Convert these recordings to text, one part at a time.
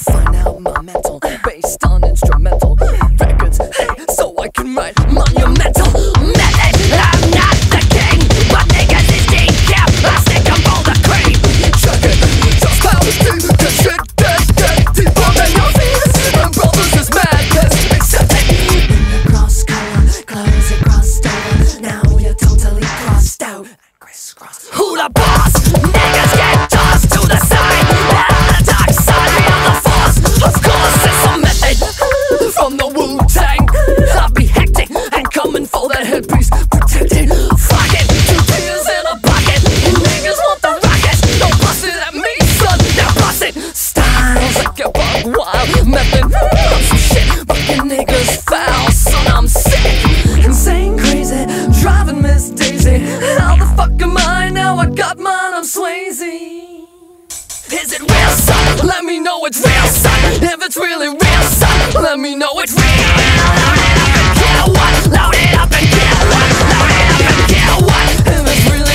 find out my mental based on instrumental records. Hey, so I can write monumental method. I'm not the king, but niggas is decaf. I stick 'em for the cream. Check it, just how to see the shit get deeper than your fears. And brothers is madness, accept it. Cross color, clothes it crossed over. Now you're totally crossed out. Crisscross. Who the boss? Niggas get tossed to the side. The dark side, we are the force. Of course, it's a method from the Wu-Tang. I'll be hectic and coming for that headpiece. Protected, fuck it, 2 tears in a pocket. Niggas want the rockets, don't bust it at me, son. Now bust it. Styles like a bug wild method. Some shit, fucking niggas foul, son. I'm sick, insane, crazy, driving Miss Daisy. How the fuck am I now? I got mine, I'm Swayze. Is it real, son? Let me know it's real, son. If it's really real, son, let me know it's real. Load it up and kill what? Load it up and kill what? Load it up and kill what? If it's really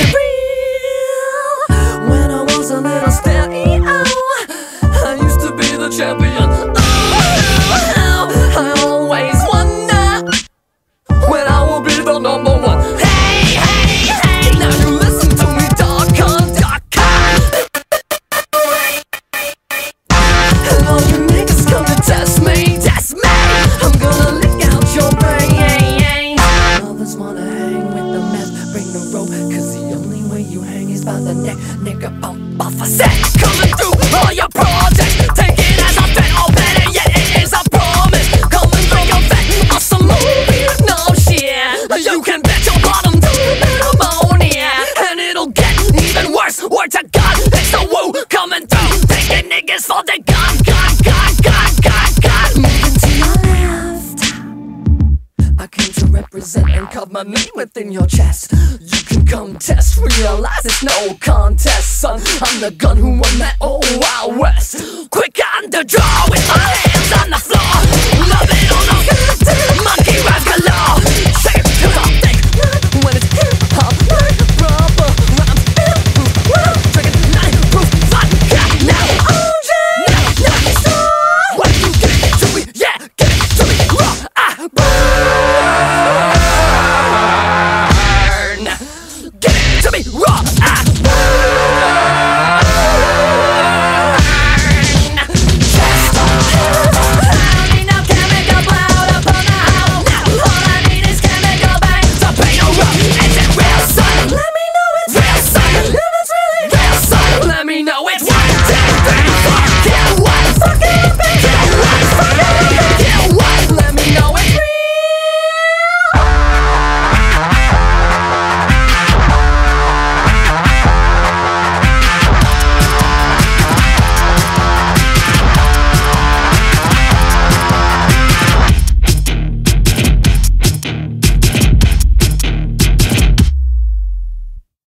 real. When I was a little stereo, I used to be the champion. I always wonder when I will be the number one. Hey, hey, hey, now you listen to me, dog con. And all you niggas come to test me, test me. I'm gonna lick out your brain. Others wanna hang with the mess, bring the rope, 'cause the only way you hang is by the neck. Nigga, bump off a set. Coming through all your projects, take it as a bet, or better yet, it is a promise. Coming through your vet, awesome movie, no shit. You can bet your bottom to pneumonia, and it'll get even worse. Word to God, it's the Wu coming through, taking niggas for the gun. Moving to your left, I came to represent and carve my name within your chest. You can come test, realize it's no contest, son. I'm the gun who won that old Wild West. Quick on the draw with my hand.